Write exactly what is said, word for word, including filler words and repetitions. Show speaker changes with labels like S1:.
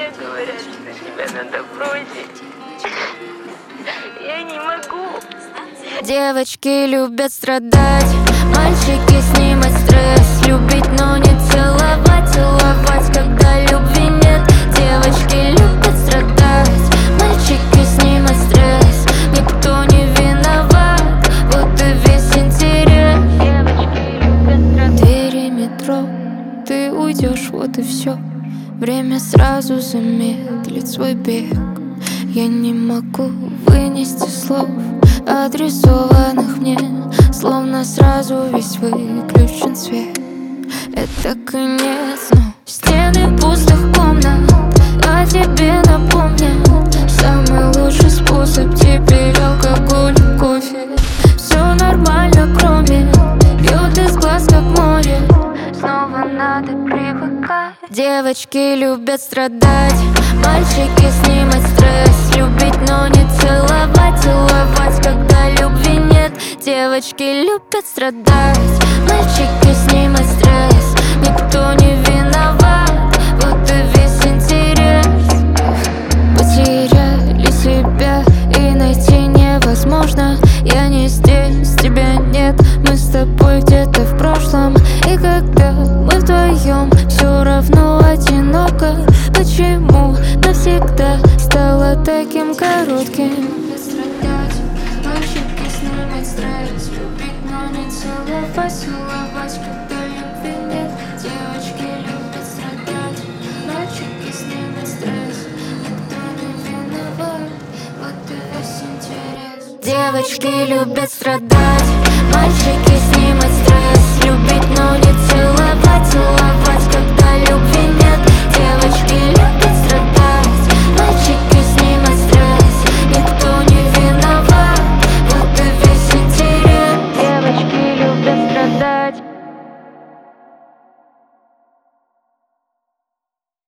S1: Все говорят, что тебя надо бросить. Я не могу.
S2: Девочки любят страдать, мальчики снимать стресс, любить, но не целовать, целовать, когда любви нет. Девочки любят страдать, мальчики снимать стресс, никто не виноват, вот и весь интерес. Девочки любят страдать. Двери метро, ты уйдешь, вот и все. Время сразу замедлит свой бег. Я не могу вынести слов, адресованных мне, словно сразу весь выключен свет. Это конец, но стены пустых комнат о тебе напомнят. Самый лучший способ теперь алкоголь и кофе. Все нормально, кроме бьет из глаз, как море. Снова надо привыкать. Девочки любят страдать, мальчики снимать стресс, любить, но не целовать, целовать, когда любви нет. Девочки любят страдать, мальчики снимать стресс, никто не виноват, вот и весь интерес. Потеряли себя и найти невозможно. Я не здесь, тебя нет, мы с тобой где-то в прошлом. И когда мы вдвоем, все равно одиноко. Почему навсегда стало таким коротким? Страдать, мальчики снимать стресс, любить, но не целовать, целовать, когда любви нет. Девочки любят страдать, мальчики снимать стресс, никто не виноват, вот и весь интерес. Девочки любят страдать, мальчики снимать стресс, любить, но не целовать, целовать.